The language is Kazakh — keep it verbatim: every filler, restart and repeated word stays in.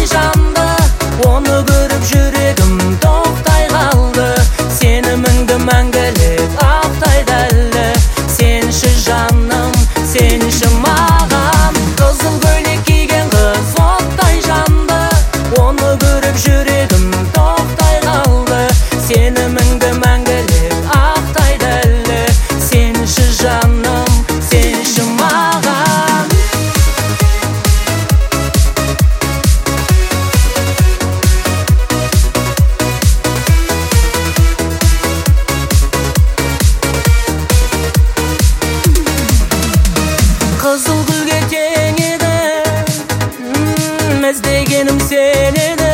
жанды, оны көріп жүрегім тоқтай қалды. Сеніміңді мәңгілік ақтайды әлі. Сенші жаным, сенші маған. Қызыл көйлек киген қыз оттай жанды, оны көріп жүрегім тоқтай қалды. Сеніміңді мәңгілік ақтайды әлі. Сенші жаным, сенші маған. Қызыл гүлге тең еді, іздегенім сен еді.